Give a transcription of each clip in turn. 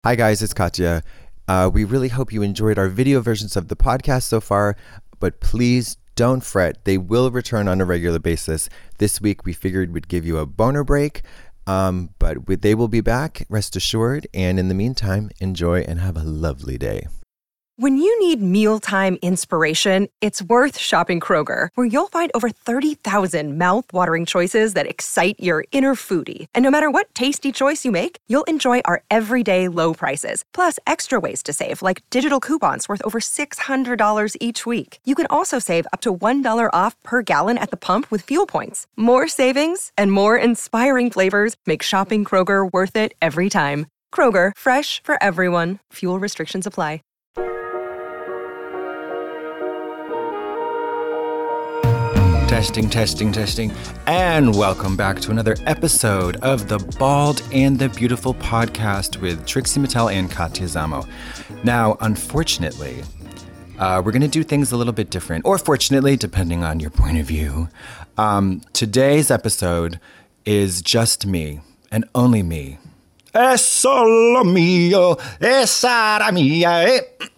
Hi guys, it's Katya. We really hope you enjoyed our video versions of the podcast so far, but please don't fret. They will return on a regular basis. This week we figured we'd give you a boner break, but they will be back, rest assured. And in the meantime, enjoy and have a lovely day. When you need mealtime inspiration, it's worth shopping Kroger, where you'll find over 30,000 mouth-watering choices that excite your inner foodie. And no matter what tasty choice you make, you'll enjoy our everyday low prices, plus extra ways to save, like digital coupons worth over $600 each week. You can also save up to $1 off per gallon at the pump with fuel points. More savings and more inspiring flavors make shopping Kroger worth it every time. Kroger, fresh for everyone. Fuel restrictions apply. Testing. And welcome back to another episode of the Bald and the Beautiful podcast with Trixie Mattel and Katya Zamo. Now, unfortunately, we're going to do things a little bit different, or fortunately, depending on your point of view. Today's episode is just me, and only me. Es solo mío, es ara mía.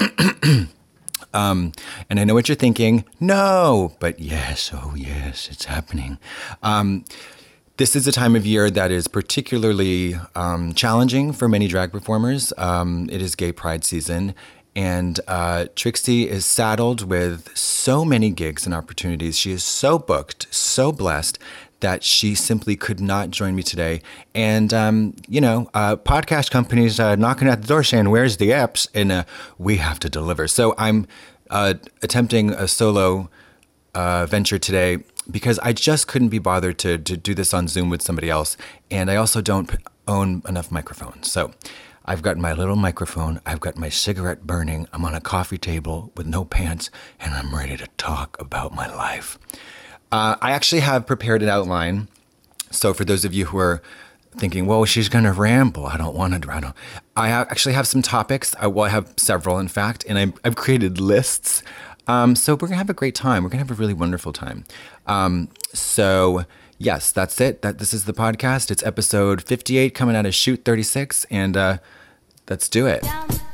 And I know what you're thinking. No, but yes, oh yes, it's happening. This is a time of year that is particularly challenging for many drag performers. It is gay pride season, and Trixie is saddled with so many gigs and opportunities. She is so booked, so blessed that she simply could not join me today. And, podcast companies knocking at the door saying, where's the apps? And we have to deliver. So I'm attempting a solo venture today because I just couldn't be bothered to do this on Zoom with somebody else. And I also don't own enough microphones. So I've got my little microphone. I've got my cigarette burning. I'm on a coffee table with no pants, and I'm ready to talk about my life. I actually have prepared an outline. So for those of you who are thinking, well, she's going to ramble, I don't want to ramble. I actually have some topics. I have several, in fact, and I've created lists. So we're going to have a great time. We're going to have a really wonderful time. So yes, that's it. This is the podcast. It's episode 58 coming out of Shoot 36, and let's do it.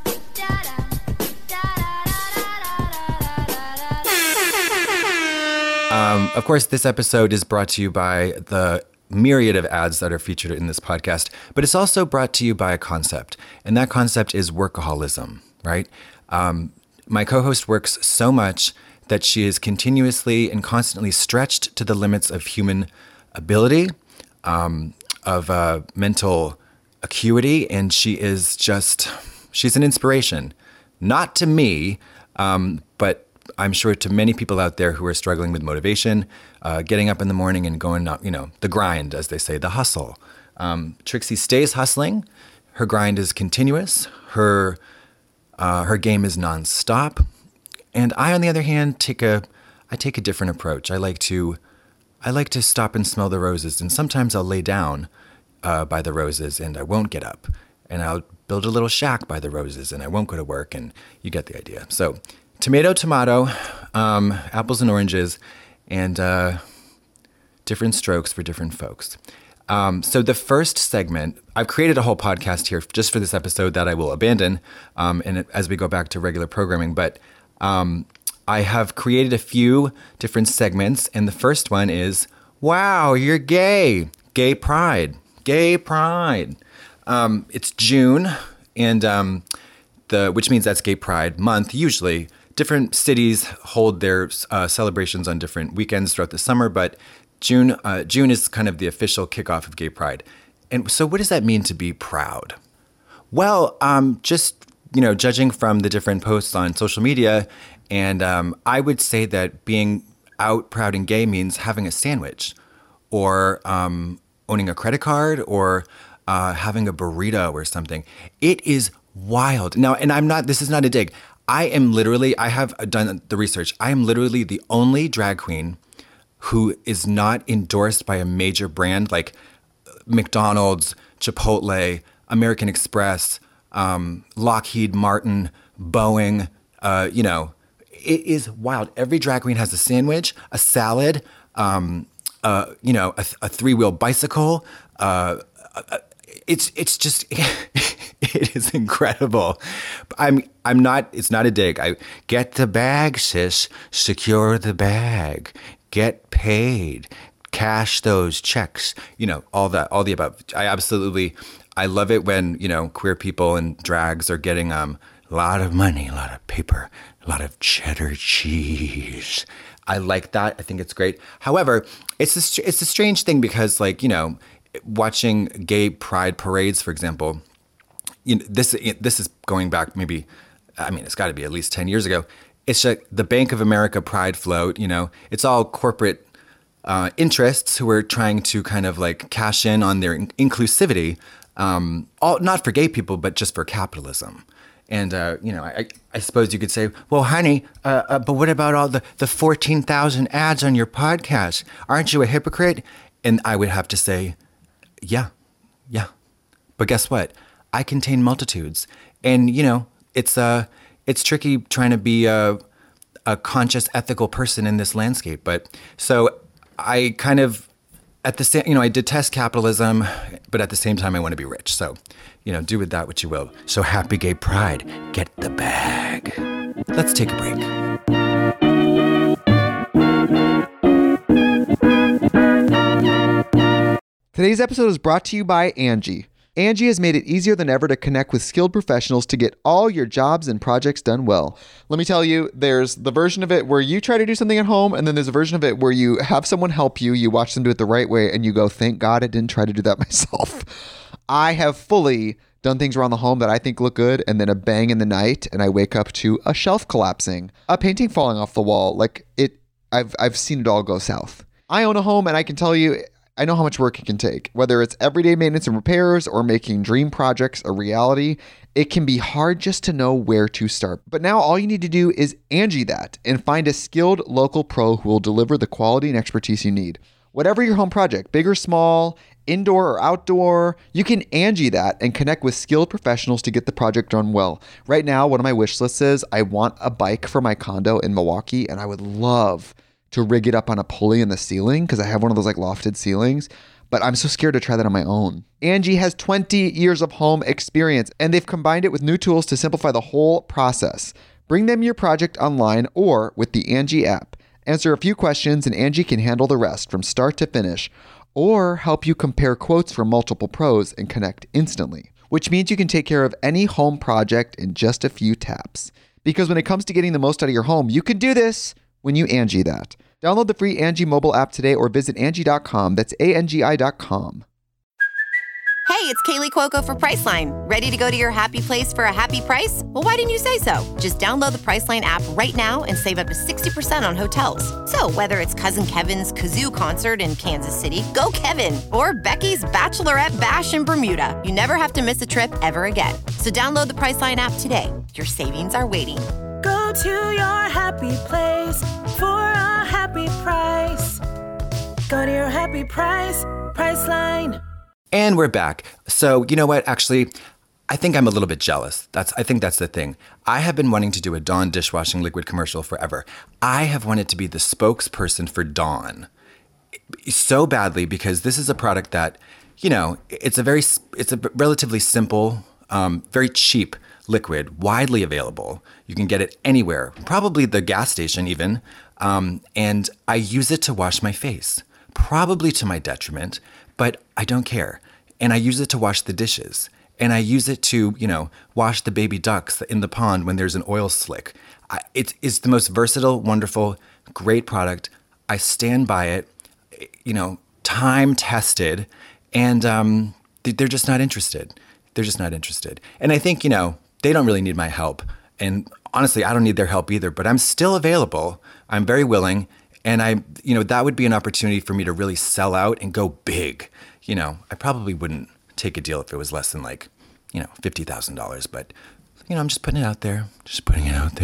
Of course, this episode is brought to you by the myriad of ads that are featured in this podcast, but it's also brought to you by a concept, and that concept is workaholism, right? My co-host works so much that she is continuously and constantly stretched to the limits of human ability, of mental acuity, and she's an inspiration, not to me, but I'm sure to many people out there who are struggling with motivation, getting up in the morning and going up, the grind, as they say, the hustle. Trixie stays hustling. Her grind is continuous. Her game is nonstop. And I, on the other hand, take a different approach. I like to stop and smell the roses. And sometimes I'll lay down by the roses and I won't get up. And I'll build a little shack by the roses and I won't go to work. And you get the idea. So tomato, apples and oranges, and different strokes for different folks. So the first segment, I've created a whole podcast here just for this episode that I will abandon as we go back to regular programming. But I have created a few different segments, and the first one is, wow, you're gay. Gay pride. It's June, and which means that's Gay Pride Month, usually. Different cities hold their celebrations on different weekends throughout the summer, but June is kind of the official kickoff of Gay Pride. And so what does that mean to be proud? Well, just, judging from the different posts on social media, and I would say that being out, proud, and gay means having a sandwich or owning a credit card or having a burrito or something. It is wild. Now, and this is not a dig. I have done the research. I am literally the only drag queen who is not endorsed by a major brand like McDonald's, Chipotle, American Express, Lockheed Martin, Boeing. It is wild. Every drag queen has a sandwich, a salad, a three-wheel bicycle. It's just It is incredible. I'm not, it's not a dig. I get the bag, sis. Secure the bag. Get paid. Cash those checks. All the above. I love it when, queer people and drags are getting a lot of money, a lot of paper, a lot of cheddar cheese. I like that. I think it's great. However, it's a strange thing because, watching gay pride parades, for example, this is going back maybe, it's got to be at least 10 years ago. It's like the Bank of America Pride float, it's all corporate interests who are trying to kind of cash in on their inclusivity, not for gay people, but just for capitalism. And, I suppose you could say, well, honey, but what about all the 14,000 ads on your podcast? Aren't you a hypocrite? And I would have to say, yeah. But guess what? I contain multitudes. And, it's tricky trying to be a conscious, ethical person in this landscape. But so I kind of, at the same, I detest capitalism, but at the same time, I want to be rich. So, do with that what you will. So happy gay pride. Get the bag. Let's take a break. Today's episode is brought to you by Angie. Angie has made it easier than ever to connect with skilled professionals to get all your jobs and projects done well. Let me tell you, there's the version of it where you try to do something at home, and then there's a version of it where you have someone help you, you watch them do it the right way, and you go, thank God I didn't try to do that myself. I have fully done things around the home that I think look good, and then a bang in the night, and I wake up to a shelf collapsing, a painting falling off the wall. I've seen it all go south. I own a home, and I can tell you, I know how much work it can take. Whether it's everyday maintenance and repairs or making dream projects a reality, it can be hard just to know where to start. But now all you need to do is Angie that and find a skilled local pro who will deliver the quality and expertise you need. Whatever your home project, big or small, indoor or outdoor, you can Angie that and connect with skilled professionals to get the project done well. Right now, one of my wish lists is I want a bike for my condo in Milwaukee, and I would love to rig it up on a pulley in the ceiling because I have one of those lofted ceilings, but I'm so scared to try that on my own. Angie has 20 years of home experience, and they've combined it with new tools to simplify the whole process. Bring them your project online or with the Angie app. Answer a few questions and Angie can handle the rest from start to finish, or help you compare quotes from multiple pros and connect instantly, which means you can take care of any home project in just a few taps. Because when it comes to getting the most out of your home, you can do this when you Angie that. Download the free Angie mobile app today or visit Angie.com. That's ANGI.com. Hey, it's Kaylee Cuoco for Priceline. Ready to go to your happy place for a happy price? Well, why didn't you say so? Just download the Priceline app right now and save up to 60% on hotels. So whether it's Cousin Kevin's Kazoo Concert in Kansas City, go Kevin, or Becky's Bachelorette Bash in Bermuda, you never have to miss a trip ever again. So download the Priceline app today. Your savings are waiting. Go to your happy place for a happy price. Go to your happy price, Priceline. And we're back. So, you know what? Actually, I think I'm a little bit jealous. I think that's the thing. I have been wanting to do a Dawn dishwashing liquid commercial forever. I have wanted to be the spokesperson for Dawn so badly because this is a product that, it's a relatively simple, very cheap liquid, widely available. You can get it anywhere, probably the gas station even. And I use it to wash my face, probably to my detriment, but I don't care. And I use it to wash the dishes. And I use it to, wash the baby ducks in the pond when there's an oil slick. It's the most versatile, wonderful, great product. I stand by it, time tested, and they're just not interested. They're just not interested. And I think, they don't really need my help. And honestly, I don't need their help either, but I'm still available. I'm very willing. And that would be an opportunity for me to really sell out and go big. I probably wouldn't take a deal if it was less than $50,000, but I'm just putting it out there. Just putting it out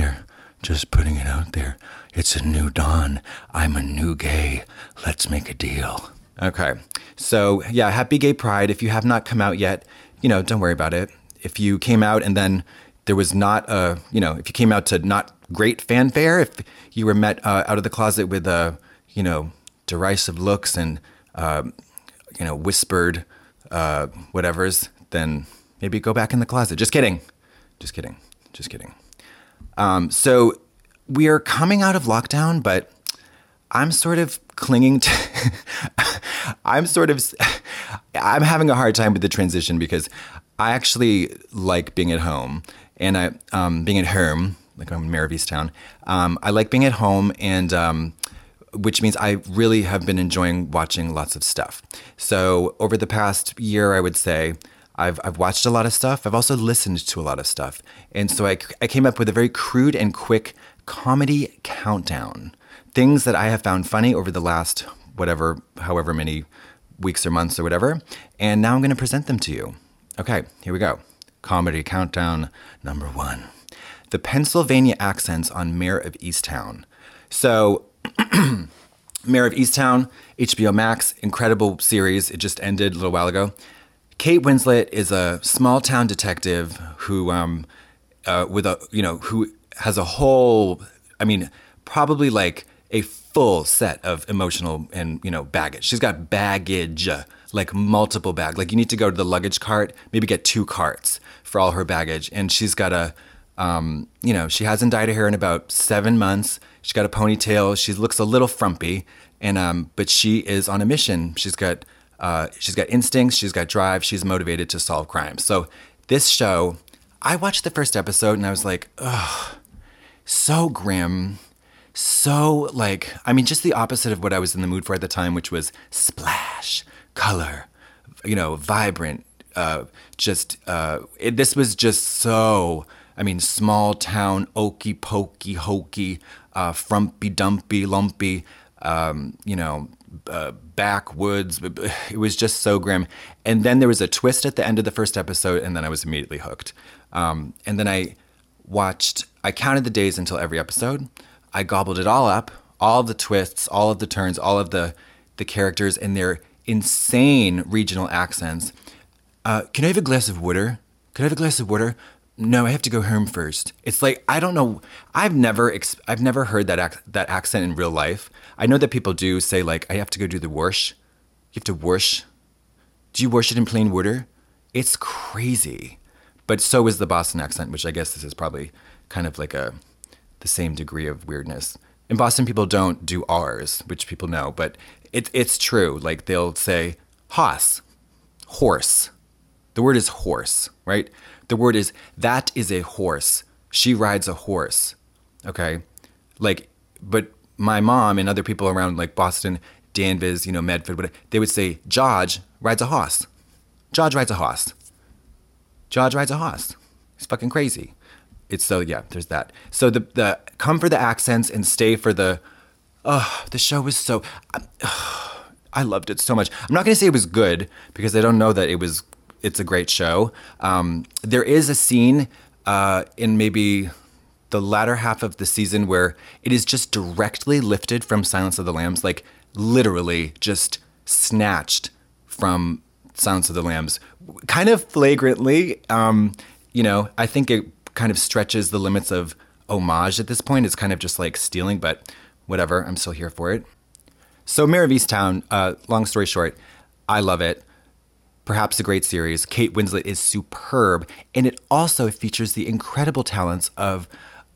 there. It's a new Dawn. I'm a new gay. Let's make a deal. Okay. So yeah, happy gay pride. If you have not come out yet, don't worry about it. If you came out and then there was not if you came out to not great fanfare, if you were met out of the closet with derisive looks and whispered whatevers, then Maybe go back in the closet. Just kidding. Just kidding. Just kidding. So we are coming out of lockdown, but I'm sort of clinging to, I'm having a hard time with the transition because I actually like being at home and being at home, like I'm mayor of Easttown. I like being at home and, which means I really have been enjoying watching lots of stuff. So over the past year, I would say I've watched a lot of stuff. I've also listened to a lot of stuff. And so I came up with a very crude and quick comedy countdown. Things that I have found funny over the last however many weeks or months or whatever. And now I'm going to present them to you. Okay, here we go. Comedy countdown number 1. The Pennsylvania accents on Mayor of Easttown. So Mayor of Easttown, HBO Max, incredible series. It just ended a little while ago. Kate Winslet is a small town detective who who has a whole, probably like a full set of emotional and, baggage. She's got baggage, like multiple bags. Like you need to go to the luggage cart, maybe get 2 carts for all her baggage. And she's got she hasn't dyed her hair in about 7 months. She's got a ponytail. She looks a little frumpy, and but she is on a mission. She's got instincts. She's got drive. She's motivated to solve crimes. So this show, I watched the first episode and I was like, ugh, so grim. So just the opposite of what I was in the mood for at the time, which was splash, color, vibrant. This was just so, small town, okey pokey, hokey, frumpy dumpy, lumpy, backwoods. It was just so grim. And then there was a twist at the end of the first episode, and then I was immediately hooked. And then I counted the days until every episode. I gobbled it all up, all of the twists, all of the turns, all of the characters and their insane regional accents. Can I have a glass of water? Could I have a glass of water? No, I have to go home first. It's like, I don't know. I've never heard that accent in real life. I know that people do say like, I have to go do the wash. You have to wash. Do you wash it in plain water? It's crazy. But so is the Boston accent, which I guess this is probably kind of like the same degree of weirdness. In Boston, people don't do R's, which people know, but it's true. Like they'll say horse. The word is horse, right? The word is, that is a horse. She rides a horse, okay? But my mom and other people around like Boston, Danvers, Medford, whatever, they would say, George rides a horse. George rides a horse. George rides a horse. It's fucking crazy. There's that. So the come for the accents and stay for the show was so, I loved it so much. I'm not going to say it was good because I don't know that it's a great show. There is a scene in maybe the latter half of the season where it is just directly lifted from Silence of the Lambs, like literally just snatched from Silence of the Lambs, kind of flagrantly. I think it kind of stretches the limits of homage at this point. It's kind of just like stealing, but whatever. I'm still here for it. So Mayor of Easttown, long story short, I love it. Perhaps a great series. Kate Winslet is superb. And it also features the incredible talents of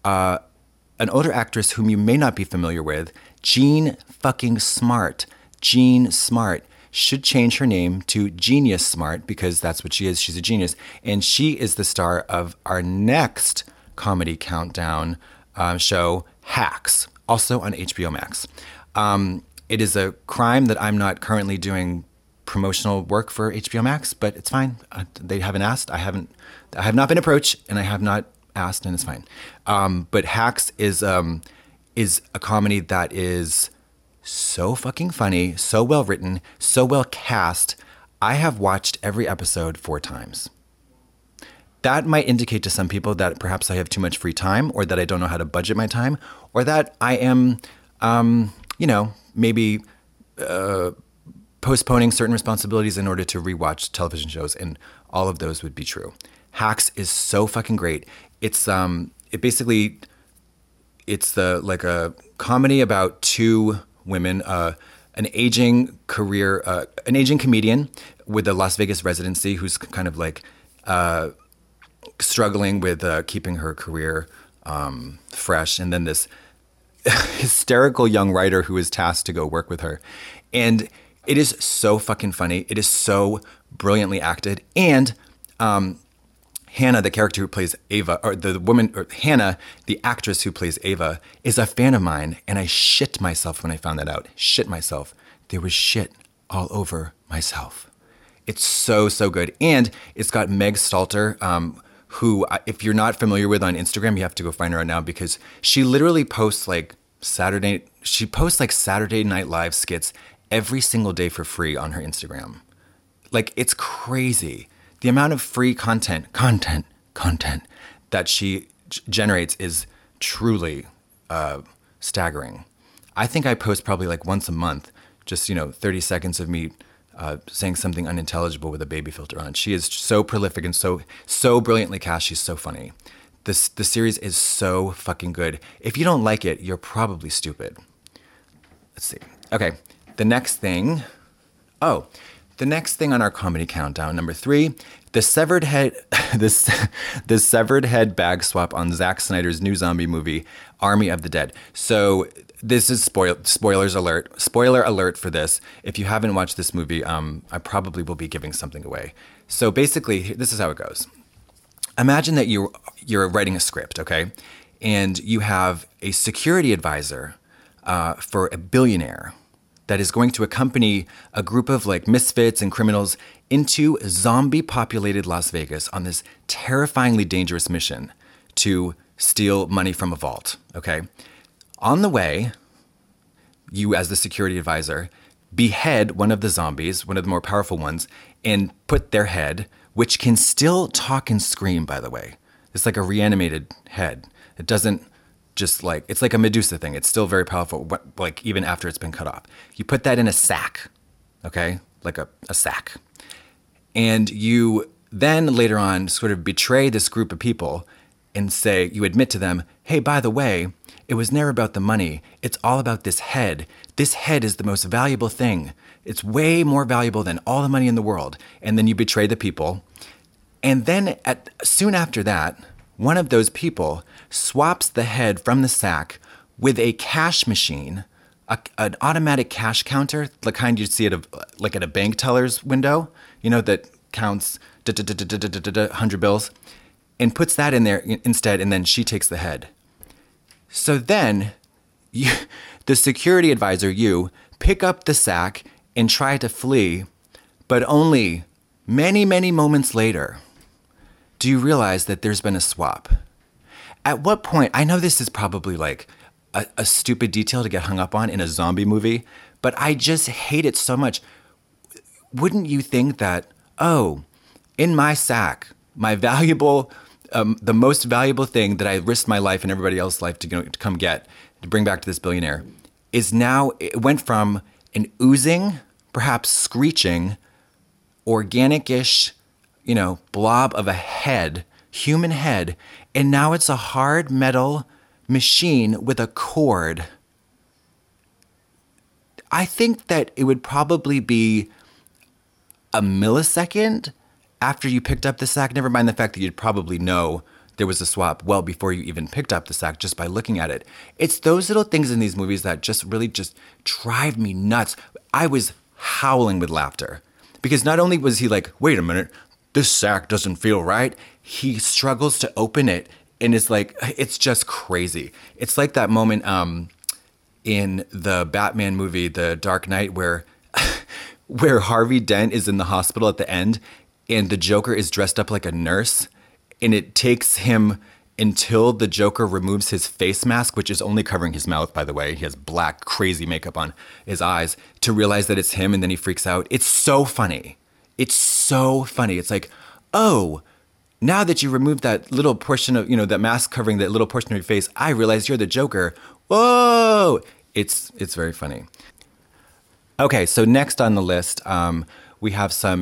an older actress whom you may not be familiar with, Jean fucking Smart. Jean Smart should change her name to Genius Smart because that's what she is. She's a genius. And she is the star of our next comedy countdown show, Hacks, also on HBO Max. It is a crime that I'm not currently doing promotional work for HBO Max, but it's fine. They haven't asked. I have not been approached, and I have not asked, and it's fine. But Hacks is a comedy that is so fucking funny, so well written, so well cast. I have watched every episode 4 times. That might indicate to some people that perhaps I have too much free time, or that I don't know how to budget my time, or that I am, maybe postponing certain responsibilities in order to rewatch television shows, and all of those would be true. Hacks is so fucking great. It's it's a comedy about 2 women, an aging comedian with a Las Vegas residency who's kind of like struggling with keeping her career fresh, and then this hysterical young writer who is tasked to go work with her. And it is so fucking funny. It is so brilliantly acted. And Hannah, the character who plays Ava, or the woman, or Hannah, the actress who plays Ava, is a fan of mine. And I shit myself when I found that out. Shit myself. There was shit all over myself. It's so, so good. And it's got Meg Stalter, who, if you're not familiar with on Instagram, you have to go find her out now, because she literally posts like Saturday Night Live skits every single day for free on her Instagram. Like, it's crazy. The amount of free content that she generates is truly staggering. I think I post probably like once a month, just, 30 seconds of me saying something unintelligible with a baby filter on. She is so prolific and so brilliantly cast. She's so funny. The series is so fucking good. If you don't like it, you're probably stupid. Let's see. Okay, the next thing on our comedy countdown, number 3, the severed head, the severed head bag swap on Zack Snyder's new zombie movie, Army of the Dead. So this is spoiler alert for this. If you haven't watched this movie, I probably will be giving something away. So basically, this is how it goes. Imagine that you're writing a script, okay? And you have a security advisor for a billionaire that is going to accompany a group of like misfits and criminals into zombie-populated Las Vegas on this terrifyingly dangerous mission to steal money from a vault, okay? On the way, you as the security advisor behead one of the zombies, one of the more powerful ones, and put their head, which can still talk and scream, by the way. It's like a reanimated head. It doesn't just like, it's like a Medusa thing. It's still very powerful, like even after it's been cut off. You put that in a sack, okay? Like a sack. And you then later on sort of betray this group of people and say, you admit to them, hey, by the way, it was never about the money. It's all about this head. This head is the most valuable thing. It's way more valuable than all the money in the world. And then you betray the people. And then soon after that, one of those people swaps the head from the sack with a cash machine, an automatic cash counter, the kind you'd see at a bank teller's window, that counts 100 bills, and puts that in there instead, and then she takes the head. So then, the security advisor, pick up the sack and try to flee, but only many, many moments later, do you realize that there's been a swap? At what point, I know this is probably like a stupid detail to get hung up on in a zombie movie, but I just hate it so much. Wouldn't you think that, in my sack, my valuable, the most valuable thing that I risked my life and everybody else's life to come get, to bring back to this billionaire, is now, it went from an oozing, perhaps screeching, organic-ish, blob of a head, human head, and now it's a hard metal machine with a cord. I think that it would probably be a millisecond after you picked up the sack, never mind the fact that you'd probably know there was a swap well before you even picked up the sack just by looking at it. It's those little things in these movies that just really just drive me nuts. I was howling with laughter because not only was he like, wait a minute, this sack doesn't feel right. He struggles to open it and is like, it's just crazy. It's like that moment in the Batman movie, The Dark Knight, where Harvey Dent is in the hospital at the end and the Joker is dressed up like a nurse, and it takes him until the Joker removes his face mask, which is only covering his mouth, by the way. He has black, crazy makeup on his eyes, to realize that it's him, and then he freaks out. It's so funny. It's so funny. It's like, oh, now that you removed that little portion of, that mask covering that little portion of your face, I realize you're the Joker. Whoa! It's very funny. Okay, so next on the list, we have some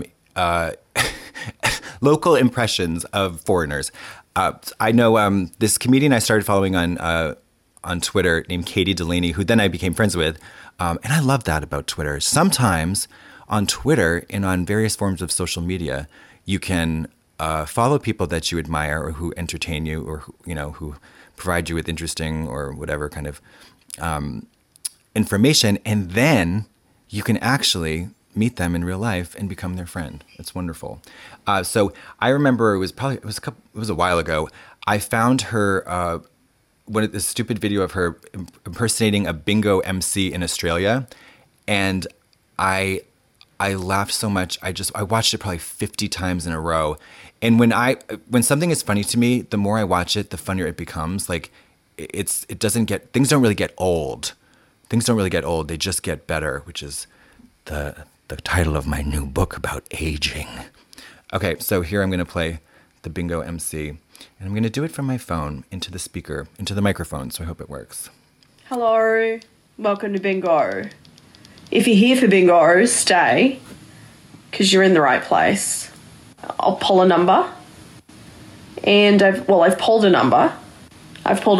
local impressions of foreigners. I know this comedian I started following on Twitter named Katie Delaney, who then I became friends with. And I love that about Twitter. Sometimes on Twitter and on various forms of social media, you can follow people that you admire or who entertain you or who provide you with interesting or whatever kind of information, and then you can actually meet them in real life and become their friend. It's wonderful. So I remember it was a while ago. I found her this stupid video of her impersonating a bingo MC in Australia, and I laughed so much. I watched it probably 50 times in a row. And when something is funny to me, the more I watch it, the funnier it becomes. Like things don't really get old. Things don't really get old. They just get better, which is the title of my new book about aging. Okay, so here I'm going to play the bingo MC, and I'm going to do it from my phone into the microphone, so I hope it works. Hello, welcome to Bingo. If you're here for Bingo, stay, because you're in the right place. I'll pull a number, and I've pulled a number. I've pulled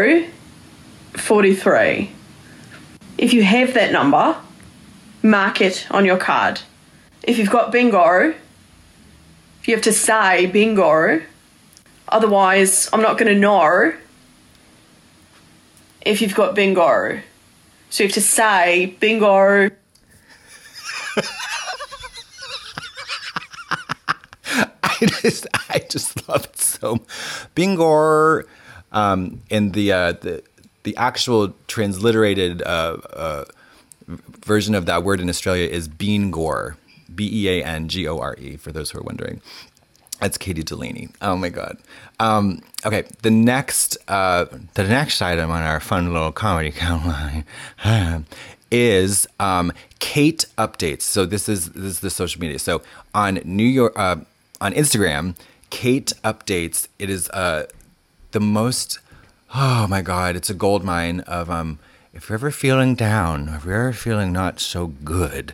O43. If you have that number, mark it on your card. If you've got bingo, you have to say bingo. Otherwise, I'm not going to know if you've got bingo. So you have to say bingo. I just love it so. Bingo. And the actual transliterated version of that word in Australia is beangore, Beangore, for those who are wondering. That's Katie Delaney. Oh my God. Okay, the next item on our fun little comedy countline is Kate updates. So this is the social media. So on Instagram, Kate updates. It is the most. Oh my God, it's a gold mine of if you're ever feeling down, if you're ever feeling not so good,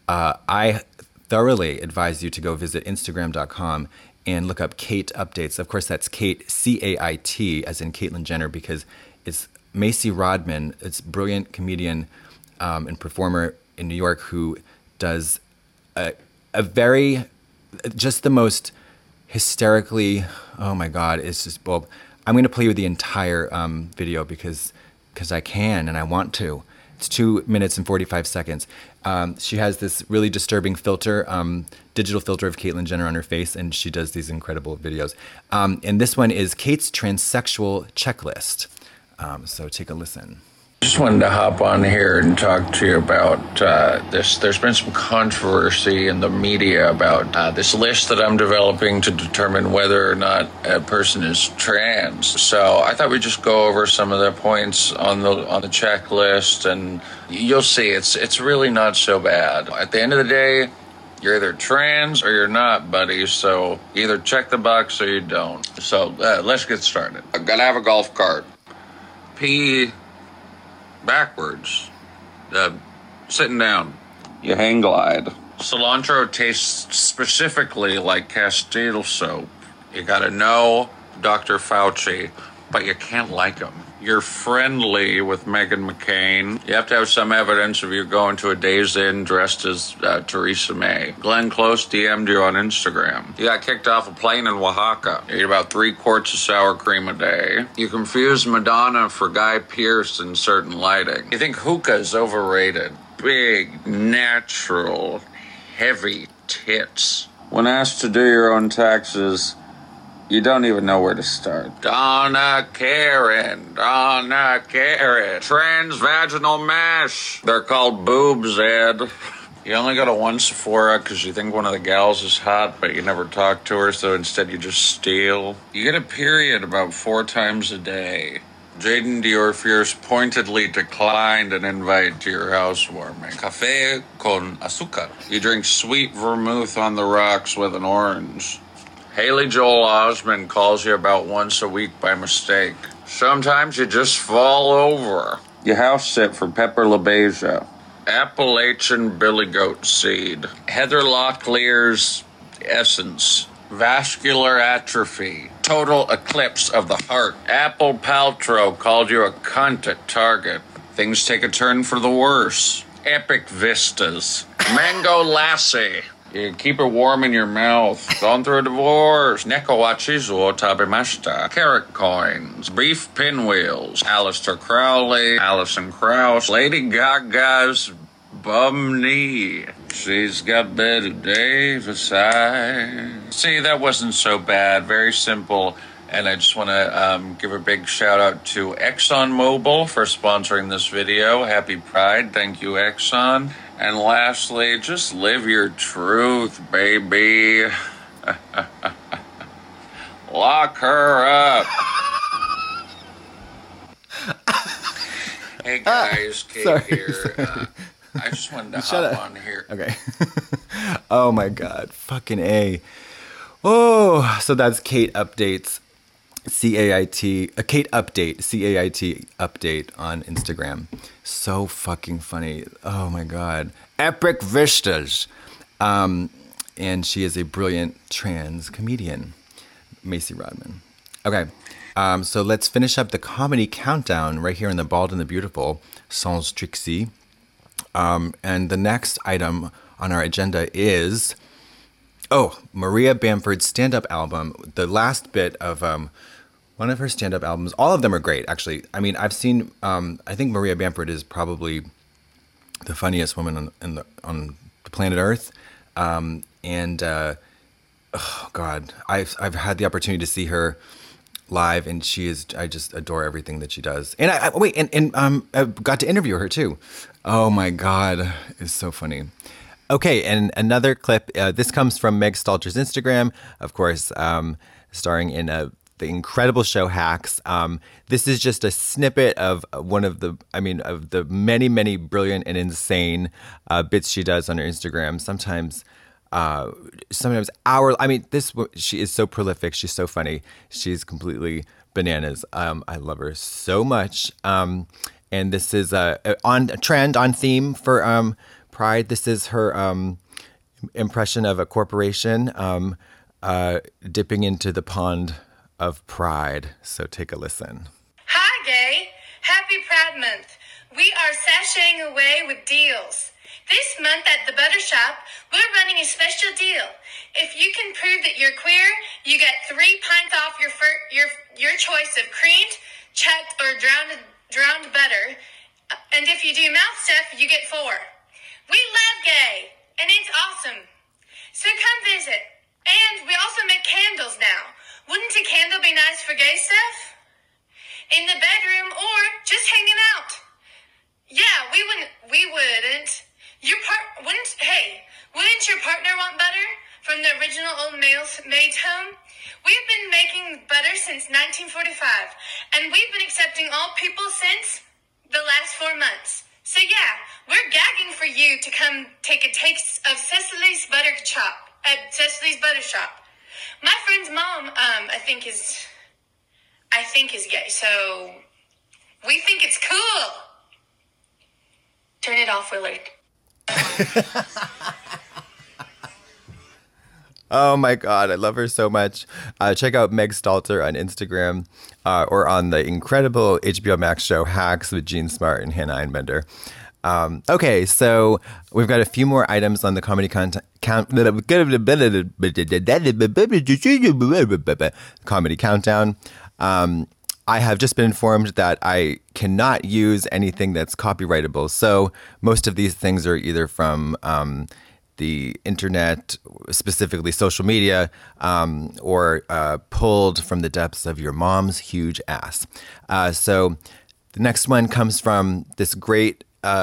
I thoroughly advise you to go visit Instagram.com and look up Kate Updates. Of course, that's Kate, C-A-I-T, as in Caitlyn Jenner, because it's Macy Rodman. It's a brilliant comedian and performer in New York who does a very, just the most hysterically, oh my God, it's just, well, I'm going to play you the entire video because I can and I want to. It's 2 minutes and 45 seconds. She has this really disturbing filter, digital filter of Caitlyn Jenner on her face, and she does these incredible videos. And this one is Kate's transsexual checklist. So take a listen. Just wanted to hop on here and talk to you about this. There's been some controversy in the media about this list that I'm developing to determine whether or not a person is trans. So I thought we'd just go over some of the points on the checklist, and you'll see it's really not so bad. At the end of the day, you're either trans or you're not, buddy. So either check the box or you don't. So let's get started. I've got to have a golf cart. Pee backwards. Sitting down. You hang glide. Cilantro tastes specifically like Castile soap. You gotta know Dr. Fauci, but you can't like him. You're friendly with Meghan McCain. You have to have some evidence of you going to a Days Inn dressed as Theresa May. Glenn Close DM'd you on Instagram. You got kicked off a plane in Oaxaca. You eat about 3 quarts of sour cream a day. You confuse Madonna for Guy Pearce in certain lighting. You think hookah is overrated. Big, natural, heavy tits. When asked to do your own taxes, you don't even know where to start. Donna Karen. Transvaginal mesh. They're called boobs, Ed. You only go to one Sephora because you think one of the gals is hot, but you never talk to her, so instead you just steal. You get a period about 4 times a day. Jaden Dior Fierce pointedly declined an invite to your housewarming. Café con azúcar. You drink sweet vermouth on the rocks with an orange. Haley Joel Osment calls you about once a week by mistake. Sometimes you just fall over. You house sit for Pepper LaBeija. Appalachian Billy Goat Seed. Heather Locklear's Essence. Vascular atrophy. Total eclipse of the heart. Apple Paltrow called you a cunt at Target. Things take a turn for the worse. Epic Vistas. Mango Lassie. You keep it warm in your mouth. Gone through a divorce. Nekowachizo tabimashita. Carrot coins. Beef pinwheels. Aleister Crowley. Alison Krauss. Lady Gaga's bum knee. She's got Betty Davis eyes. See, that wasn't so bad. Very simple. And I just want to give a big shout out to ExxonMobil for sponsoring this video. Happy Pride. Thank you, Exxon. And lastly, just live your truth, baby. Lock her up. Hey guys, Kate here. I just wanted to hop on here. Okay. Oh my God. Fucking A. Oh, so that's Kate Updates. C-A-I-T, a Kate Update, C-A-I-T update on Instagram. So fucking funny. Oh my God. Epic Vistas. And she is a brilliant trans comedian, Macy Rodman. Okay. So let's finish up the comedy countdown right here in The Bald and the Beautiful, Sans Trixie. And the next item on our agenda is, Maria Bamford's stand-up album, the last bit of one of her stand-up albums. All of them are great, actually. I mean, I've seen, I think Maria Bamford is probably the funniest woman on the planet Earth. Oh God, I've had the opportunity to see her live, and I just adore everything that she does. And I got to interview her too. Oh my God, it's so funny. Okay, and another clip. This comes from Meg Stalter's Instagram, of course, starring in the incredible show Hacks. This is just a snippet of one of the many, many brilliant and insane bits she does on her Instagram. Sometimes hours. I mean, she is so prolific. She's so funny. She's completely bananas. I love her so much. And this is on trend, on theme for Pride. This is her impression of a corporation dipping into the pond of pride. So take a listen. Hi, gay. Happy Pride Month. We are sashaying away with deals. This month at the Butter Shop, we're running a special deal. If you can prove that you're queer, you get 3 pints off your choice of creamed, chucked, or drowned butter. And if you do mouth stuff, you get 4. We love gay, and it's awesome. So come visit. And we also make candles now. Wouldn't a candle be nice for gay stuff? In the bedroom or just hanging out? Yeah, we wouldn't. Wouldn't your partner want butter from the original Old Maid's home? We've been making butter since 1945, and we've been accepting all people since the last 4 months. So yeah, we're gagging for you to come take a taste of Cecily's Butter Shop at Cecily's Butter Shop. My friend's mom, I think is gay, so we think it's cool. Turn it off, Willard. Oh my God, I love her so much. Check out Meg Stalter on Instagram or on the incredible HBO Max show Hacks with Gene Smart and Hannah Einbender. Okay, so we've got a few more items on the comedy comedy countdown. I have just been informed that I cannot use anything that's copyrightable. So most of these things are either from the internet, specifically social media, or pulled from the depths of your mom's huge ass. So the next one comes from this great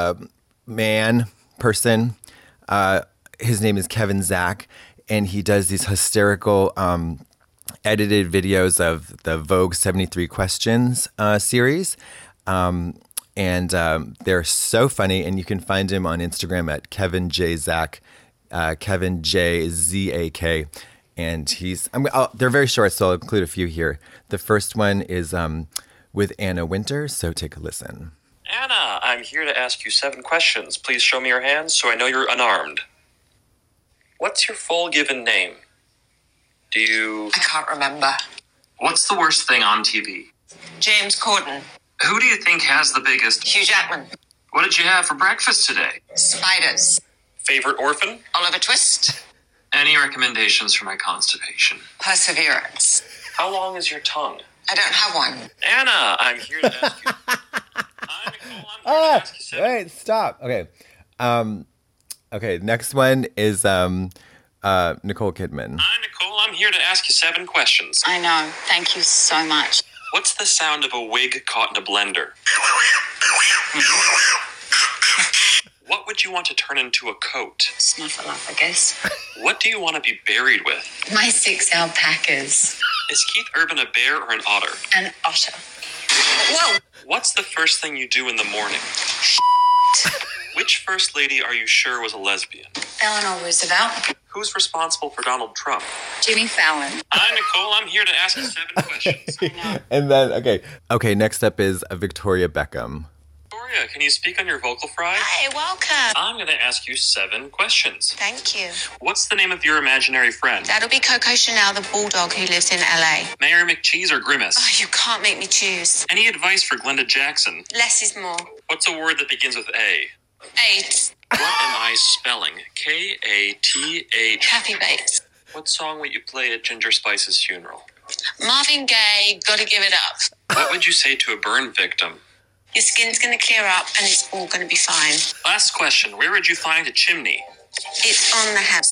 person. His name is Kevin Zach, and he does these hysterical edited videos of the Vogue 73 Questions series. And they're so funny, and you can find him on Instagram at Kevin J. Zach, Kevin J. Z-A-K. And they're very short, so I'll include a few here. The first one is with Anna Winter, so take a listen. Anna, I'm here to ask you 7 questions. Please show me your hands so I know you're unarmed. What's your full given name? I can't remember. What's the worst thing on TV? James Corden. Who do you think has the biggest... Hugh Jackman. What did you have for breakfast today? Spiders. Favorite orphan? Oliver Twist. Any recommendations for my constipation? Perseverance. How long is your tongue? I don't have one. Anna, I'm here to ask you. Hi, Nicole. I'm here to ask you seven. Wait, stop. Okay. Okay, next one is Nicole Kidman. Hi, Nicole. I'm here to ask you 7 questions. I know. Thank you so much. What's the sound of a wig caught in a blender? What would you want to turn into a coat? Snuffleupagus. What do you want to be buried with? My 6 alpacas. Is Keith Urban a bear or an otter? An otter. Whoa! What's the first thing you do in the morning? Which first lady are you sure was a lesbian? Eleanor Roosevelt. Who's responsible for Donald Trump? Jimmy Fallon. Hi, Nicole. I'm here to ask you 7 questions. And then, okay, next up is Victoria Beckham. Victoria, can you speak on your vocal fry? Hi, welcome. I'm going to ask you 7 questions. Thank you. What's the name of your imaginary friend? That'll be Coco Chanel, the bulldog who lives in LA. Mayor McCheese or Grimace? Oh, you can't make me choose. Any advice for Glenda Jackson? Less is more. What's a word that begins with A? 8. What am I spelling? K-A-T-H. Kathy Bates. What song would you play at Ginger Spice's funeral? Marvin Gaye, Gotta Give It Up. What would you say to a burn victim? Your skin's gonna clear up and it's all gonna be fine. Last question. Where would you find a chimney? It's on the house.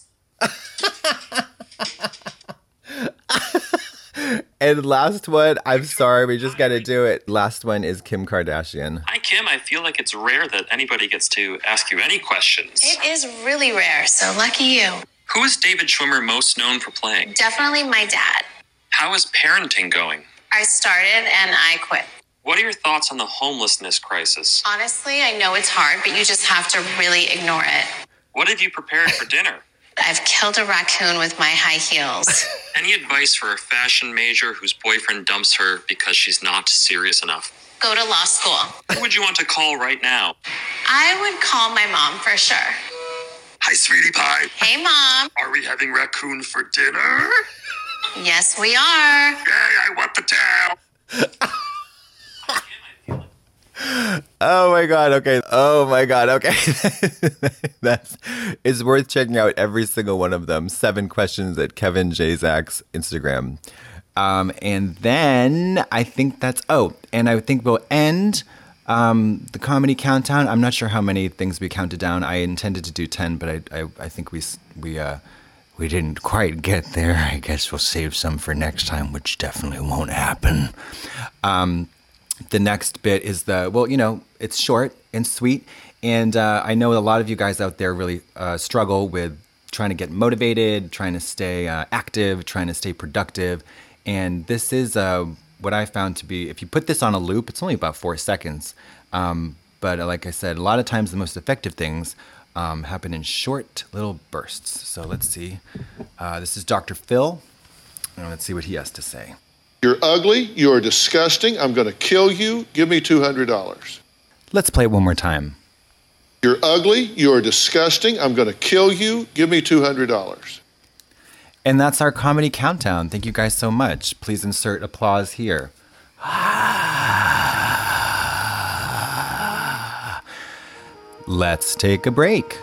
And last one, I'm sorry, we just got to do it. Last one is Kim Kardashian. Hi, Kim. I feel like it's rare that anybody gets to ask you any questions. It is really rare, so lucky you. Who is David Schwimmer most known for playing? Definitely my dad. How is parenting going? I started and I quit. What are your thoughts on the homelessness crisis? Honestly, I know it's hard, but you just have to really ignore it. What have you prepared for dinner? I've killed a raccoon with my high heels. Any advice for a fashion major whose boyfriend dumps her because she's not serious enough? Go to law school. Who would you want to call right now? I would call my mom for sure. Hi, sweetie pie. Hey, Mom. Are we having raccoon for dinner? Yes, we are. Yay, I want the towel. Oh my God. Okay. It's worth checking out every single one of them. 7 questions at Kevin J. Zach's Instagram. And then I think I think we'll end the comedy countdown. I'm not sure how many things we counted down. I intended to do 10, but I think we didn't quite get there. I guess we'll save some for next time, which definitely won't happen. The next bit is it's short and sweet. And I know a lot of you guys out there really struggle with trying to get motivated, trying to stay active, trying to stay productive. And this is what I found to be, if you put this on a loop, it's only about 4 seconds. But like I said, a lot of times the most effective things happen in short little bursts. So let's see. This is Dr. Phil. And let's see what he has to say. You're ugly. You're disgusting. I'm going to kill you. Give me $200. Let's play it one more time. You're ugly. You're disgusting. I'm going to kill you. Give me $200. And that's our comedy countdown. Thank you guys so much. Please insert applause here. Let's take a break.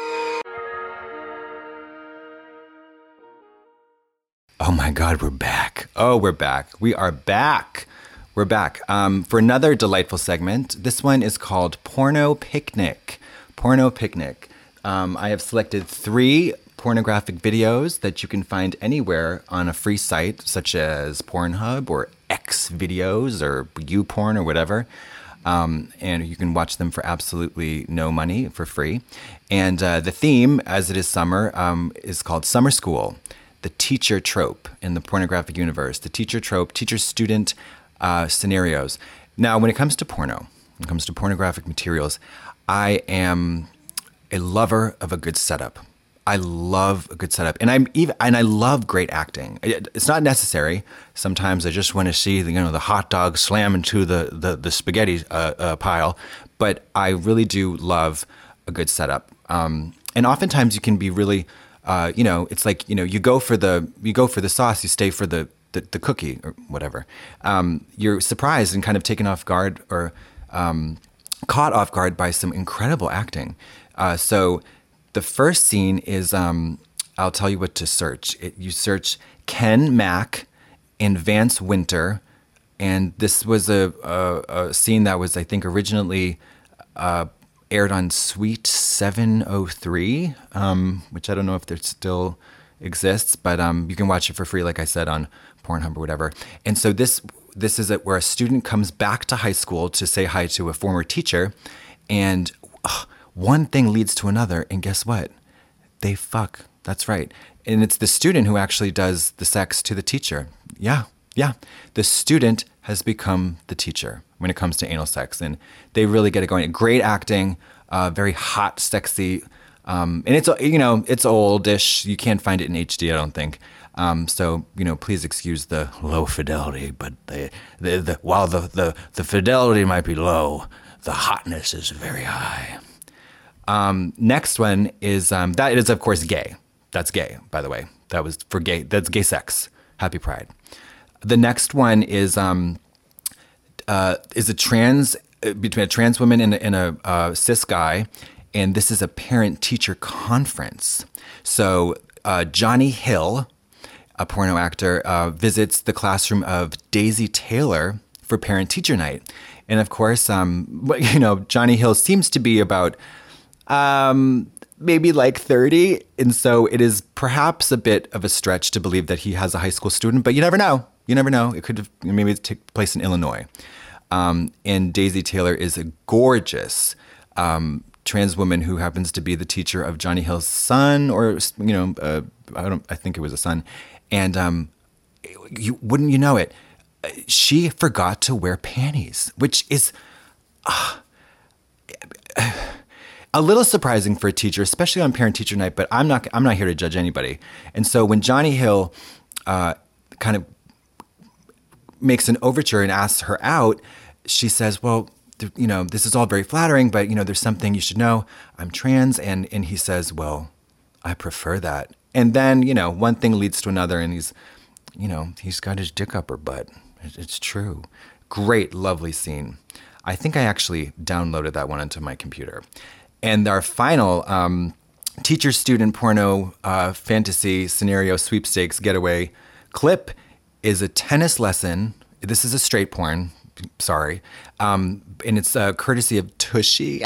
Oh my God, we're back. We're back. We are back. We're back for another delightful segment. This one is called Porno Picnic. Porno Picnic. I have selected 3 pornographic videos that you can find anywhere on a free site, such as Pornhub or X Videos or YouPorn or whatever. And you can watch them for absolutely no money, for free. And the theme, as it is summer, is called Summer School. The teacher trope in the pornographic universe, the teacher trope, teacher-student scenarios. Now, when it comes to porno, when it comes to pornographic materials, I am a lover of a good setup. I love a good setup, and I love great acting. It's not necessary. Sometimes I just want to see the hot dog slam into the spaghetti pile, but I really do love a good setup. And oftentimes you can be really it's like, you go for the sauce, you stay for the cookie or whatever. You're surprised and kind of taken off guard or caught off guard by some incredible acting. So the first scene is I'll tell you what to search. You search Ken Mack and Vance Winter, and this was a scene that was, I think, originally aired on Sweet 703, which I don't know if there still exists, but you can watch it for free, like I said, on Pornhub or whatever. And so this is where a student comes back to high school to say hi to a former teacher, and one thing leads to another, and guess what? They fuck. That's right. And it's the student who actually does the sex to the teacher. Yeah. The student has become the teacher when it comes to anal sex, and they really get it going. Great acting, very hot, sexy, and it's, it's oldish. You can't find it in HD, I don't think. So, please excuse the low fidelity, but while the fidelity might be low, the hotness is very high. Next one is, that is, of course, gay. That's gay, by the way. That was for gay. That's gay sex. Happy Pride. The next one is a trans, between a trans woman and a cis guy, and this is a parent-teacher conference. So Johnny Hill, a porno actor, visits the classroom of Daisy Taylor for parent-teacher night. And of course, Johnny Hill seems to be about maybe like 30. And so it is perhaps a bit of a stretch to believe that he has a high school student, but you never know. You never know. It could have maybe take place in Illinois. And Daisy Taylor is a gorgeous trans woman who happens to be the teacher of Johnny Hill's son, or I think it was a son. And wouldn't you know it, she forgot to wear panties, which is a little surprising for a teacher, especially on parent-teacher night. But I'm not here to judge anybody. And so when Johnny Hill kind of makes an overture and asks her out, she says, well, this is all very flattering, but, there's something you should know. I'm trans. And he says, well, I prefer that. And then, one thing leads to another, and he's got his dick up her butt. It's true. Great, lovely scene. I think I actually downloaded that one onto my computer. And our final teacher-student porno fantasy scenario sweepstakes getaway clip is a tennis lesson. This is a straight porn, sorry. And it's courtesy of Tushy.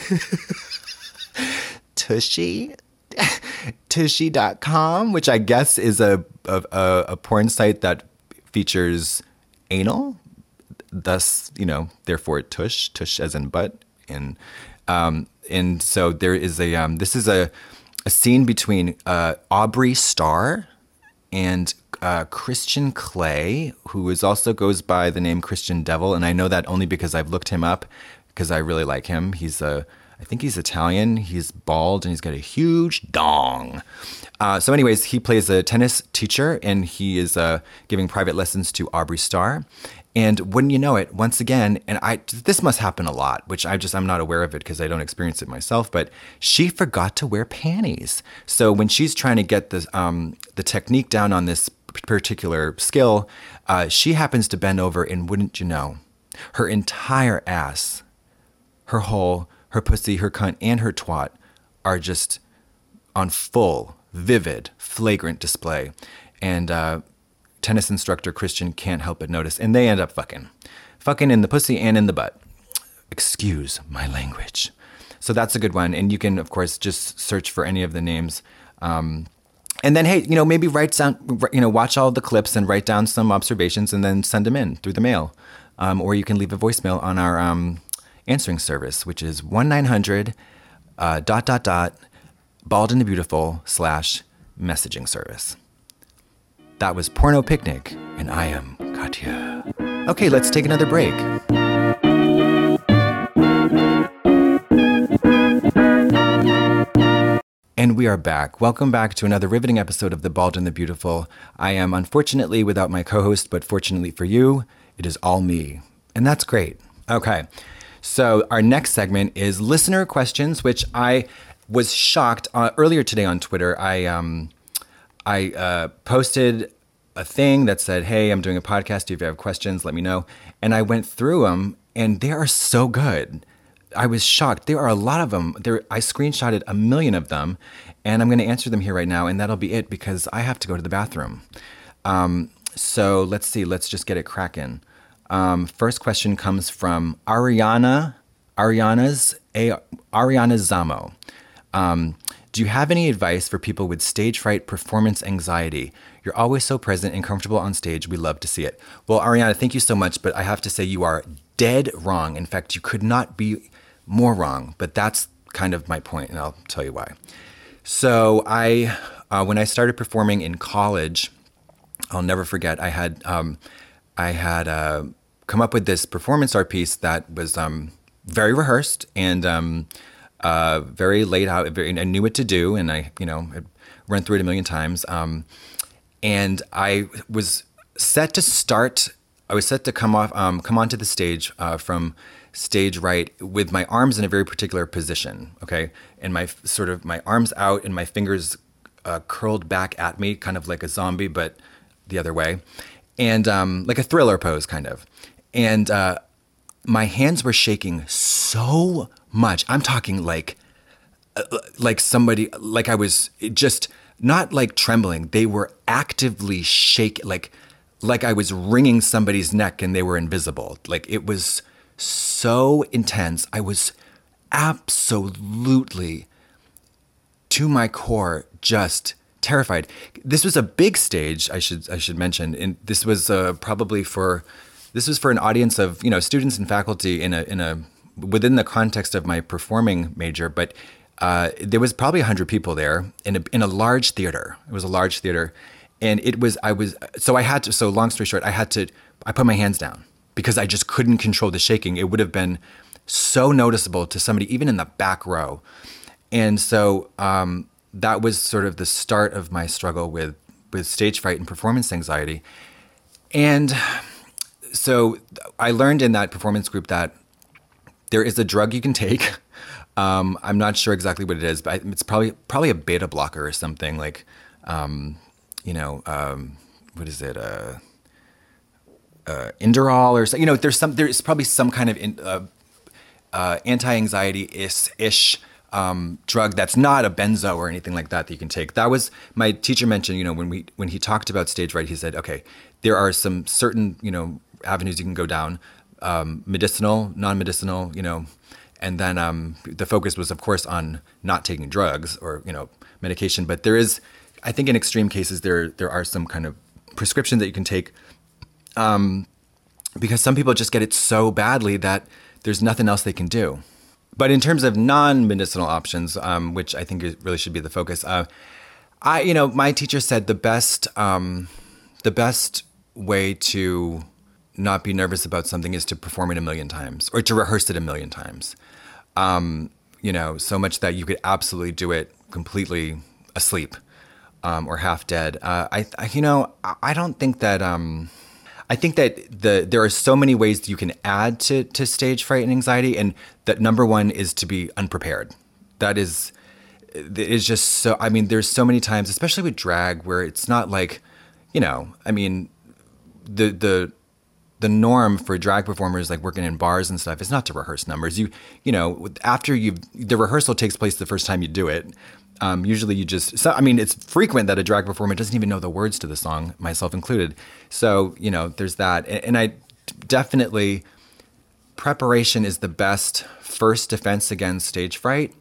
Tushy? Tushy.com, which I guess is a porn site that features anal. Thus, therefore tush as in butt. And so there is this is a scene between Aubrey Starr and Christian Clay, who also goes by the name Christian Devil. And I know that only because I've looked him up, because I really like him. I think he's Italian. He's bald and he's got a huge dong. So anyways, he plays a tennis teacher, and he is giving private lessons to Aubrey Starr. And wouldn't you know it, once again, and this must happen a lot, which I'm not aware of it because I don't experience it myself, but she forgot to wear panties. So when she's trying to get the technique down on this particular skill, she happens to bend over, and wouldn't you know, her entire ass, her hole, her pussy, her cunt, and her twat are just on full, vivid, flagrant display. And tennis instructor Christian can't help but notice, and they end up fucking in the pussy and in the butt. Excuse my language. So that's a good one, and you can, of course, just search for any of the names. And then, hey, maybe write down, watch all the clips and write down some observations, and then send them in through the mail. Or you can leave a voicemail on our answering service, which is 1-900 ... Bald and the Beautiful /messaging service. That was Porno Picnic, and I am Katya. Okay, let's take another break. And we are back. Welcome back to another riveting episode of The Bald and the Beautiful. I am unfortunately without my co-host, but fortunately for you, it is all me. And that's great. Okay, so our next segment is listener questions, which I was shocked. Earlier today on Twitter, I posted a thing that said, hey, I'm doing a podcast. If you have questions, let me know. And I went through them, and they are so good. I was shocked. There are a lot of them. I screenshotted a million of them, and I'm going to answer them here right now, and that'll be it because I have to go to the bathroom. So let's see. Let's just get it cracking. First question comes from Ariana Zamo. Do you have any advice for people with stage fright, performance anxiety? You're always so present and comfortable on stage. We love to see it. Well, Ariana, thank you so much, but I have to say you are dead wrong. In fact, you could not be more wrong, but that's kind of my point, and I'll tell you why. So when I started performing in college, I'll never forget, I had come up with this performance art piece that was very rehearsed and very laid out. I knew what to do, and I had run through it a million times. And I was set to start. I was set to come onto the stage from stage right with my arms in a very particular position. Okay, and my arms out and my fingers curled back at me, kind of like a zombie, but the other way, and like a Thriller pose, kind of. And my hands were shaking so much. I'm talking like somebody, like I was just not like trembling. They were actively shaking, like I was wringing somebody's neck and they were invisible. Like it was so intense. I was absolutely to my core just terrified. This was a big stage, I should mention, and this was for an audience of students and faculty within the context of my performing major, but there was probably 100 people there in a large theater. It was a large theater, and so long story short, I put my hands down because I just couldn't control the shaking. It would have been so noticeable to somebody even in the back row, and so that was sort of the start of my struggle with stage fright and performance anxiety. And so I learned in that performance group that there is a drug you can take. I'm not sure exactly what it is, but it's probably a beta blocker or something like, what is it? Inderal or something. There's probably some kind of anti-anxiety-ish drug that's not a benzo or anything like that you can take. That was, my teacher mentioned, when he talked about stage fright, he said, okay, there are some certain, avenues you can go down, medicinal, non-medicinal, and then the focus was, of course, on not taking drugs or, medication. But there is, I think in extreme cases, there are some kind of prescriptions that you can take because some people just get it so badly that there's nothing else they can do. But in terms of non-medicinal options, which I think really should be the focus, my teacher said the best way to not be nervous about something is to perform it 1,000,000 times or to rehearse it 1,000,000 times. So much that you could absolutely do it completely asleep or half dead. I don't think that. I think that there are so many ways that you can add to stage fright and anxiety, and that number one is to be unprepared. That is just so. I mean, there's so many times, especially with drag, where it's not like, the norm for drag performers, like working in bars and stuff, is not to rehearse numbers. After the rehearsal takes place the first time you do it. Usually it's frequent that a drag performer doesn't even know the words to the song, myself included. So, there's that. And I definitely, preparation is the best first defense against stage fright.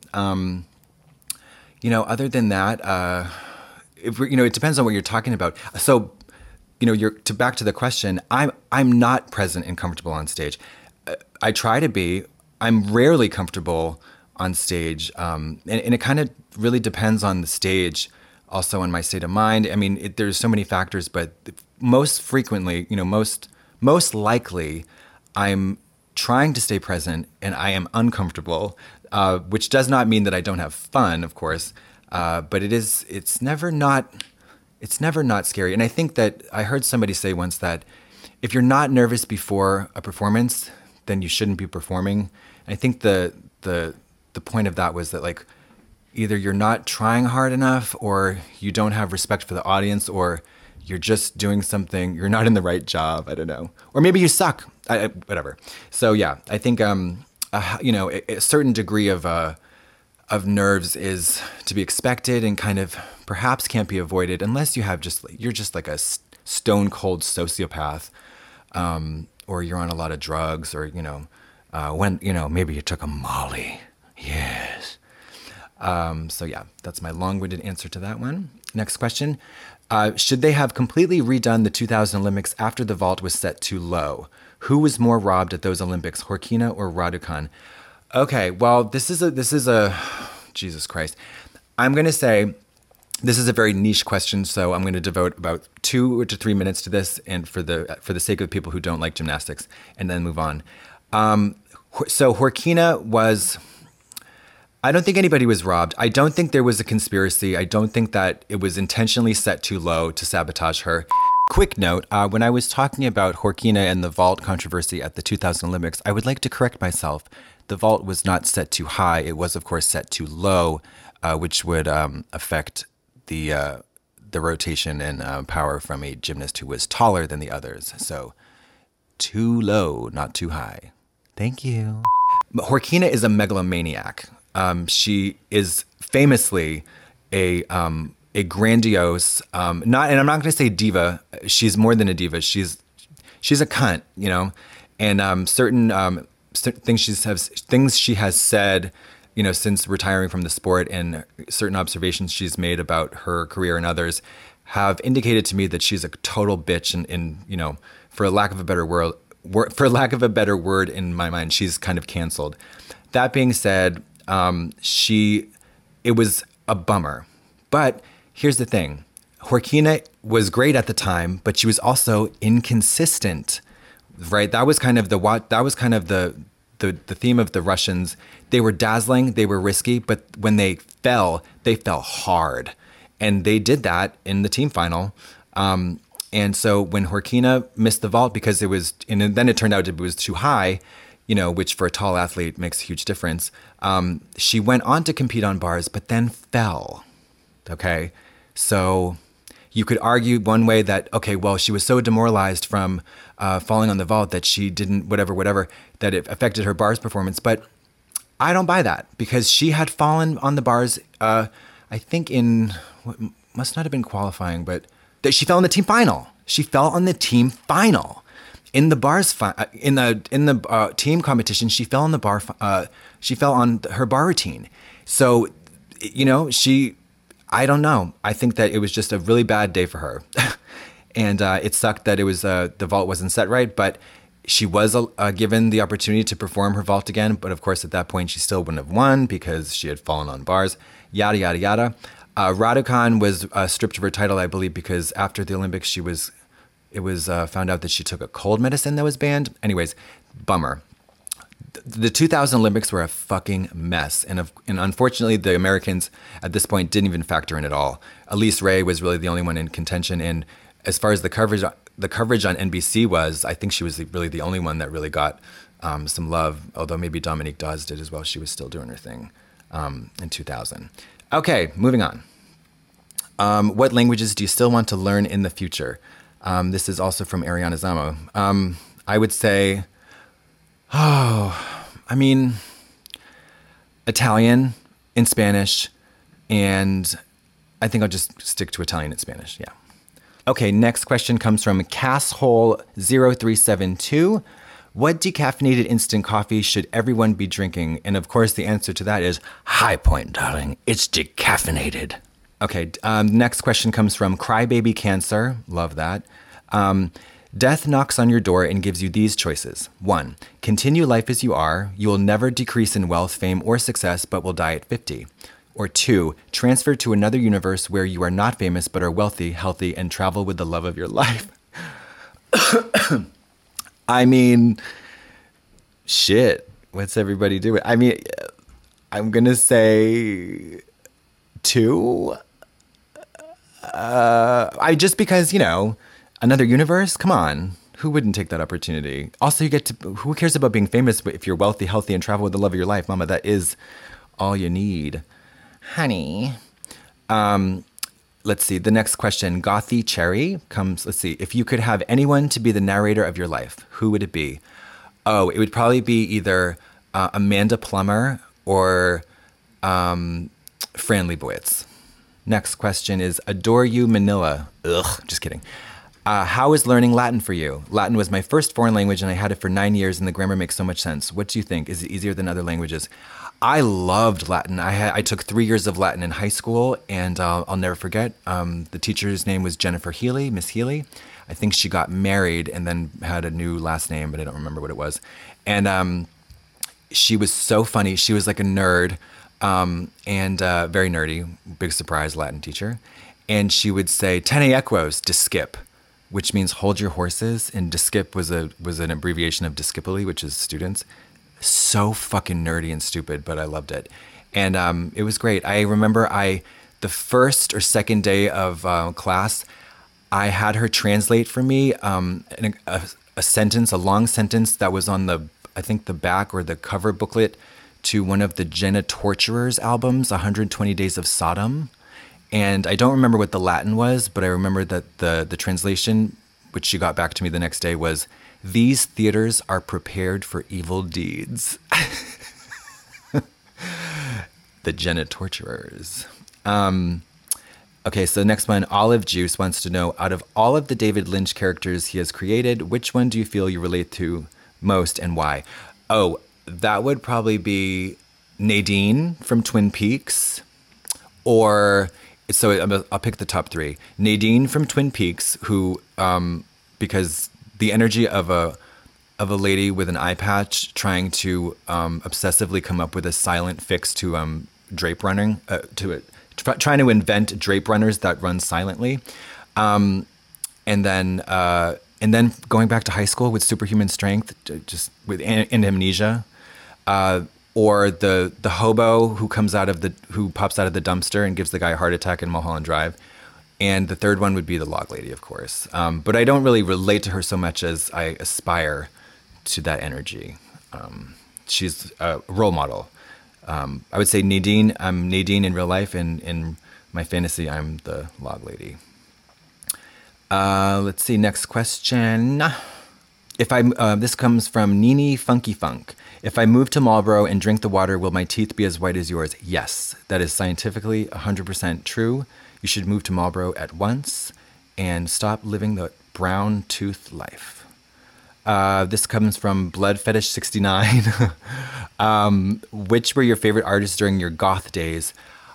Other than that, it depends on what you're talking about. So, back to the question, I'm not present and comfortable on stage. I try to be. I'm rarely comfortable on stage, and it kind of really depends on the stage, also on my state of mind. I mean, there's so many factors, but most frequently, most likely, I'm trying to stay present and I am uncomfortable, which does not mean that I don't have fun, of course, but it's never not scary. And I think that I heard somebody say once that if you're not nervous before a performance, then you shouldn't be performing. And I think the point of that was that, like, either you're not trying hard enough, or you don't have respect for the audience, or you're just doing something, you're not in the right job. I don't know. Or maybe you suck, whatever. So yeah, I think a certain degree of nerves is to be expected and kind of perhaps can't be avoided unless you're just like a stone cold sociopath, or you're on a lot of drugs, or maybe you took a Molly. Yes. So yeah, that's my long-winded answer to that one. Next question. Should they have completely redone the 2000 Olympics after the vault was set too low? Who was more robbed at those Olympics, Khorkina or Raducan? Okay, well, this is a Jesus Christ. I'm going to say this is a very niche question, so I'm going to devote about 2 to 3 minutes to this, and for the sake of people who don't like gymnastics, and then move on. So Khorkina was... I don't think anybody was robbed. I don't think there was a conspiracy. I don't think that it was intentionally set too low to sabotage her. Quick note, when I was talking about Khorkina and the vault controversy at the 2000 Olympics, I would like to correct myself. The vault was not set too high. It was, of course, set too low, which would affect the rotation and power from a gymnast who was taller than the others. So too low, not too high. Thank you. Khorkina is a megalomaniac. She is famously a grandiose, and I'm not going to say diva. She's more than a diva. She's a cunt, and certain things she has said, since retiring from the sport, and certain observations she's made about her career and others have indicated to me that she's a total bitch, and for lack of a better word in my mind, she's kind of canceled. That being said, it was a bummer. But here's the thing. Khorkina was great at the time, but she was also inconsistent, right? That was kind of the theme of the Russians. They were dazzling, they were risky, but when they fell hard. And they did that in the team final. And so when Khorkina missed the vault because then it turned out it was too high, which for a tall athlete makes a huge difference. She went on to compete on bars, but then fell. Okay. So you could argue one way that, okay, well, she was so demoralized from falling on the vault that she didn't, whatever, that it affected her bars performance. But I don't buy that, because she had fallen on the bars, I think in what must not have been qualifying, but that she fell in the team final. She fell on the team final. In the bars, in the team competition, she fell on the bar. She fell on her bar routine. So, I don't know. I think that it was just a really bad day for her, and it sucked that it was the vault wasn't set right. But she was given the opportunity to perform her vault again. But of course, at that point, she still wouldn't have won because she had fallen on bars. Yada yada yada. Raducan was stripped of her title, I believe, because after the Olympics, it was found out that she took a cold medicine that was banned. Anyways, bummer. The 2000 Olympics were a fucking mess. And unfortunately, the Americans at this point didn't even factor in at all. Elise Ray was really the only one in contention. And as far as the coverage on NBC was, I think she was really the only one that really got some love, although maybe Dominique Dawes did as well. She was still doing her thing in 2000. Okay, moving on. What languages do you still want to learn in the future? This is also from Ariana Zamo. I would say, Italian and Spanish, and I think I'll just stick to Italian and Spanish, yeah. Okay, next question comes from Casshole0372. What decaffeinated instant coffee should everyone be drinking? And of course, the answer to that is High Point, darling. It's decaffeinated. Okay, next question comes from Crybaby Cancer. Love that. Death knocks on your door and gives you these choices. 1, continue life as you are. You will never decrease in wealth, fame, or success, but will die at 50. Or 2, transfer to another universe where you are not famous, but are wealthy, healthy, and travel with the love of your life. Shit. What's everybody doing? I'm going to say 2. Just because, another universe? Come on. Who wouldn't take that opportunity? Also, who cares about being famous if you're wealthy, healthy, and travel with the love of your life? Mama, that is all you need. Honey. Let's see. The next question, Gothy Cherry comes, let's see. If you could have anyone to be the narrator of your life, who would it be? Oh, it would probably be either Amanda Plummer, or Fran Lebowitz. Next question is, adore you, Manila. Ugh, just kidding. How is learning Latin for you? Latin was my first foreign language, and I had it for 9 years, and the grammar makes so much sense. What do you think? Is it easier than other languages? I loved Latin. I took 3 years of Latin in high school, and I'll never forget. The teacher's name was Jennifer Healy, Miss Healy. I think she got married and then had a new last name, but I don't remember what it was. And she was so funny. She was like a nerd, and very nerdy. Big surprise, Latin teacher. And she would say, "Tene equos, discip," which means hold your horses. And discip was an abbreviation of discipuli, which is students. So fucking nerdy and stupid, but I loved it. And it was great. I remember the first or second day of class, I had her translate for me a sentence, a long sentence that was on I think the back or the cover booklet to one of the Jenna Torturers albums, 120 Days of Sodom. And I don't remember what the Latin was, but I remember that the translation, which she got back to me the next day, was, "These theaters are prepared for evil deeds." The Jenna Torturers. Okay, so the next one, Olive Juice wants to know, out of all of the David Lynch characters he has created, which one do you feel you relate to most and why? Oh, that would probably be Nadine from Twin Peaks, or, so I'll pick the top 3. Nadine from Twin Peaks, who, because the energy of a lady with an eye patch trying to obsessively come up with a silent fix to drape running, trying to invent drape runners that run silently, and then going back to high school with superhuman strength, just with and amnesia, or the hobo who pops out of the dumpster and gives the guy a heart attack in Mulholland Drive. And the third one would be the log lady, of course. But I don't really relate to her so much as I aspire to that energy. She's a role model. I would say Nadine. I'm Nadine in real life, and in my fantasy, I'm the log lady. Let's see, next question. This comes from Nini Funky Funk. If I move to Marlborough and drink the water, will my teeth be as white as yours? Yes, that is scientifically 100% true. You should move to Marlborough at once and stop living the brown tooth life. This comes from Blood Fetish 69. Which were your favorite artists during your goth days?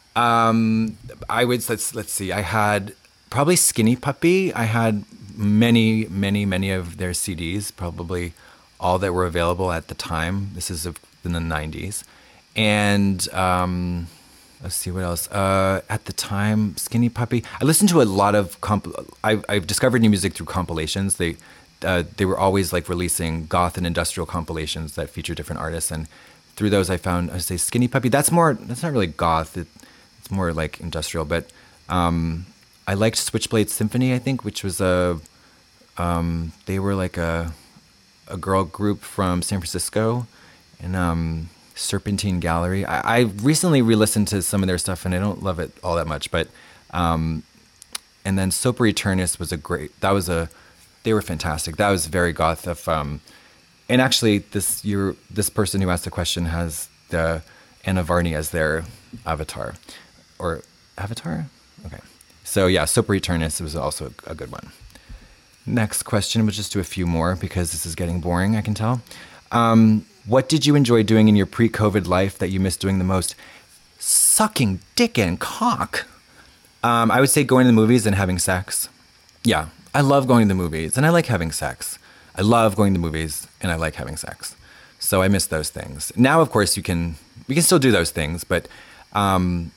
Let's see. I had probably Skinny Puppy. I had many of their CDs, probably all that were available at the time. This is in the 90s. And let's see what else. At the time, Skinny Puppy. I listened to a lot of I've discovered new music through compilations. They were always like releasing goth and industrial compilations that feature different artists, and through those I found, I say Skinny Puppy. That's not really goth. It's more like industrial. But I liked Switchblade Symphony, I think, which was they were like a girl group from San Francisco, and Serpentine Gallery. I recently re-listened to some of their stuff, and I don't love it all that much. But and then Soper Eternus was they were fantastic. That was very goth. And actually, this person who asked the question has the Anna Varney as their avatar, or avatar. Okay, so yeah, Soper Eternus was also a good one. Next question, we'll just do a few more because this is getting boring, I can tell. What did you enjoy doing in your pre-COVID life that you missed doing the most? Sucking dick and cock. I would say going to the movies and having sex. Yeah, I love going to the movies and I like having sex. I love going to the movies and I like having sex. So I miss those things. Now, of course, we can still do those things, but I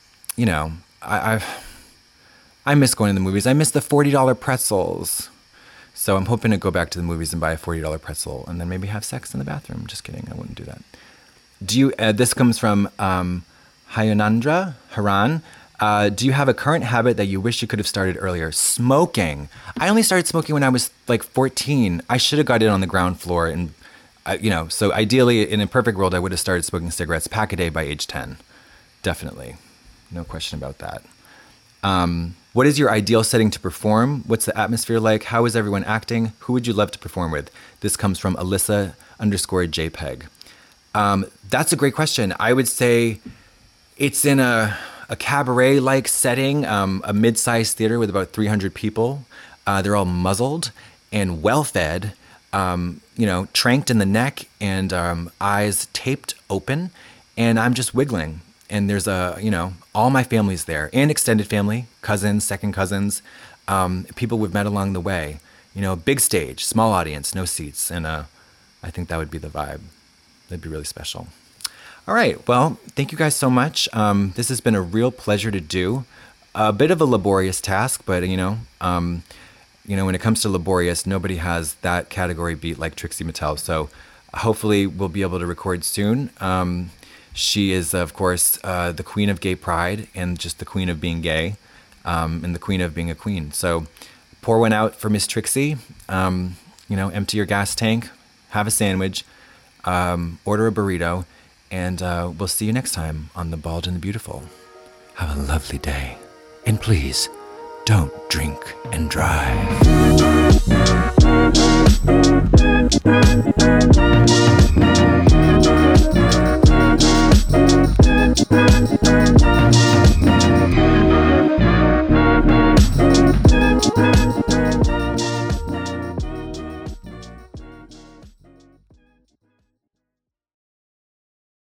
miss going to the movies. I miss the $40 pretzels. So I'm hoping to go back to the movies and buy a $40 pretzel and then maybe have sex in the bathroom. Just kidding. I wouldn't do that. This comes from Hayanandra Haran. Do you have a current habit that you wish you could have started earlier? Smoking. I only started smoking when I was like 14. I should have got in on the ground floor. And, so ideally, in a perfect world, I would have started smoking cigarettes, pack a day by age 10. Definitely. No question about that. What is your ideal setting to perform? What's the atmosphere like? How is everyone acting? Who would you love to perform with? This comes from Alyssa_JPEG. That's a great question. I would say it's in a cabaret-like setting, a mid-sized theater with about 300 people. They're all muzzled and well-fed, tranked in the neck and eyes taped open. And I'm just wiggling. And there's all my family's there and extended family, cousins, second cousins, people we've met along the way. Big stage, small audience, no seats. And I think that would be the vibe. That'd be really special. All right. Well, thank you guys so much. This has been a real pleasure to do. A bit of a laborious task, but when it comes to laborious, nobody has that category beat like Trixie Mattel. So hopefully we'll be able to record soon. She is, of course, the queen of gay pride and just the queen of being gay, and the queen of being a queen. So pour one out for Miss Trixie. Empty your gas tank, have a sandwich, order a burrito, and we'll see you next time on The Bald and the Beautiful. Have a lovely day. And please, don't drink and drive.